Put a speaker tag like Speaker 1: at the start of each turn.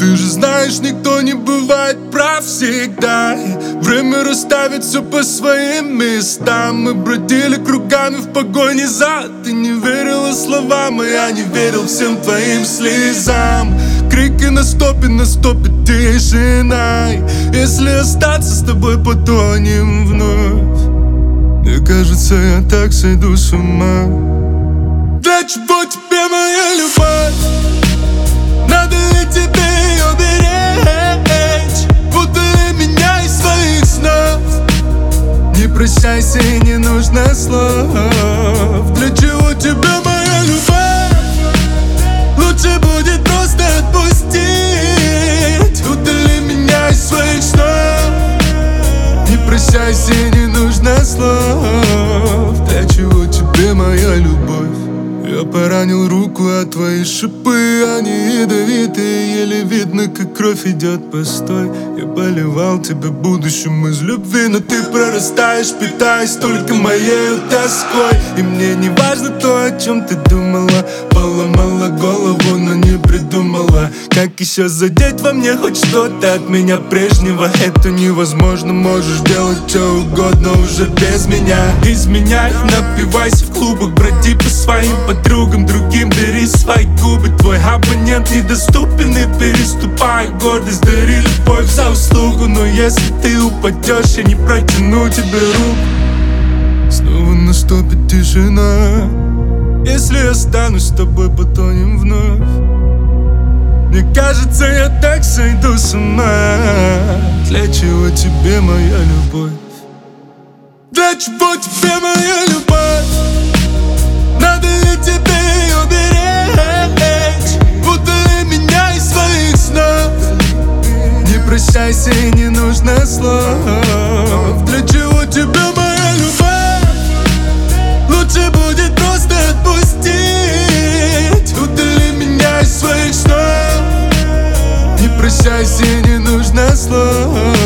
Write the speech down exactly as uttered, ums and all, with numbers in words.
Speaker 1: Ты же знаешь, никто не бывает прав всегда, и время расставит все по своим местам. Мы бродили кругами в погоне за. Ты не верила словам, а я не верил всем твоим слезам. Крики на стопе, на стопе тишина. Если остаться с тобой, потонем вновь. Мне кажется, я так сойду с ума. Для чего тебе моя любовь? Надо ли тебе ее беречь? Удали меня из своих снов. Не прощайся и не нужно слов. Для чего тебе моя любовь? Лучше будет просто отпустить. Удали меня из своих снов. Не прощайся и не нужно слов. Для чего тебе моя любовь? Я поранил руку, а твои шипы, они ядовитые. Еле видно, как кровь идет постой. Я поливал тебя будущим из любви, но ты прорастаешь, питаясь только моей тоской. И мне не важно то, о чем ты думала. Поломала голову, но не придумала, как еще задеть во мне хоть что-то от меня прежнего. Это невозможно, можешь делать что угодно уже без меня. Изменяй, напивайся в клубах, броди по своим подругам, другим бери свои губы. Твой абонент недоступен и переступай гордость. Дари любовь за услугу, но если ты упадешь, я не протяну тебе руку. Снова наступит тишина. Если останусь с тобой, потонем вновь. Мне кажется, я так сойду с ума. Для чего тебе моя любовь? Для чего тебе моя любовь? Надо ли тебе ее беречь? Удали меня из своих снов. Не прощайся и не нужно слов. Для чего тебе моя любовь? Лучше будет просто отпустить. Удали меня из своих снов. Не прощайся и не нужно слов.